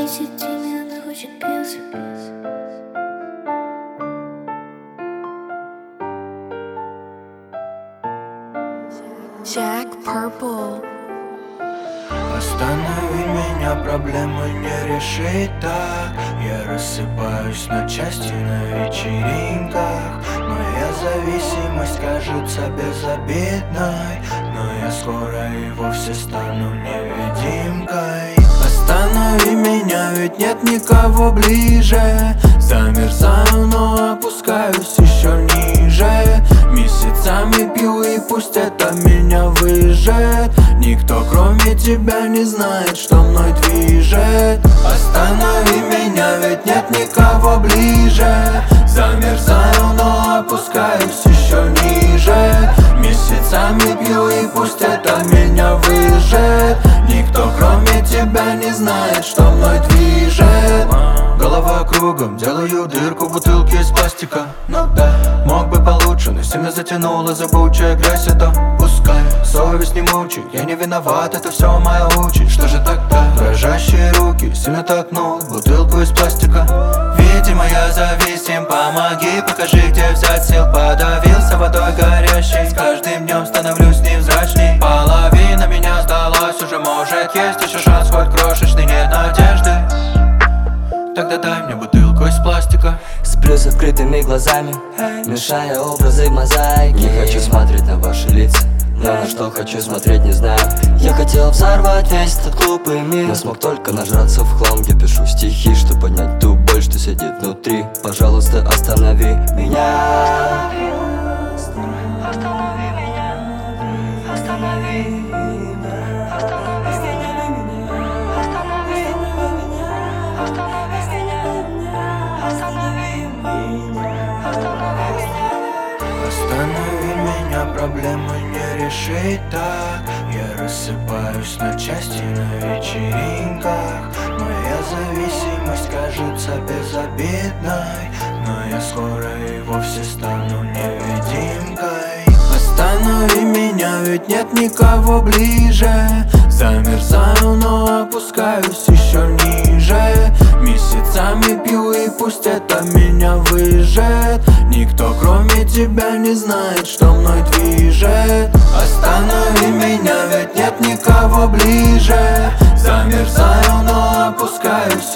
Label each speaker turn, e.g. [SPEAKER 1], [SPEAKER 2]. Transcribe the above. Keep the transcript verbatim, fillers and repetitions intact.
[SPEAKER 1] десять тебе она хочет пицца.
[SPEAKER 2] Jack Purple.
[SPEAKER 3] Останови меня, проблемы не решить так. Я рассыпаюсь на части на вечеринках. Моя зависимость кажется безобидной, но я скоро и вовсе стану невидимкой. Останови меня, ведь нет никого ближе. Замерзаю, но опускаюсь еще ниже. Месяцами пью, и пусть это меня выжжет. Никто кроме тебя не знает, что мной движет. Останови меня, ведь нет никого ближе. Замерзаю, но опускаюсь еще ниже. Месяцами пью, и пусть это меня выжжет. Никто кроме тебя не знает, что мной движет. Голова кругом, делаю дырку в бутылке из пластика. Ну да, мог бы получше, но семя затянула зыбучая грязь. Это пускай, совесть не мучай, я не виноват, это все моя участь. Что же тогда? Дрожащие руки, сильно толкнул бутылку из пластика. Видимо, я зависим, помоги, покажи, где взять сил. Подавился водой горящей, с каждым днем становлюсь невзрачней. Половина меня сдалась, уже может есть еще шанс, хоть крошечный, нет надежды. Тогда дай мне бутылку из пластика.
[SPEAKER 4] Сплю с открытыми глазами, мешая образы в мозаике. Не хочу смотреть на ваши лица, но на что хочу смотреть не знаю. Я хотел взорвать весь этот глупый мир, но смог только нажраться в хлам, где пишу стихи, чтобы поднять ту боль, что сидит внутри. Пожалуйста, останови меня. Останови меня. Останови меня. Останови меня. Останови меня. Останови меня.
[SPEAKER 3] Останови меня, проблемы не решить так. Я рассыпаюсь на части на вечеринках. Моя зависимость кажется безобидной, но я скоро и вовсе стану невидимкой. Останови меня, ведь нет никого ближе. Замерзаю, но опускаюсь еще ниже. Месяцами пью, и пусть это меня выжжет. Никто кроме тебя не знает, что мной движет. Останови меня, ведь нет никого ближе. Замерзаю, но опускаюсь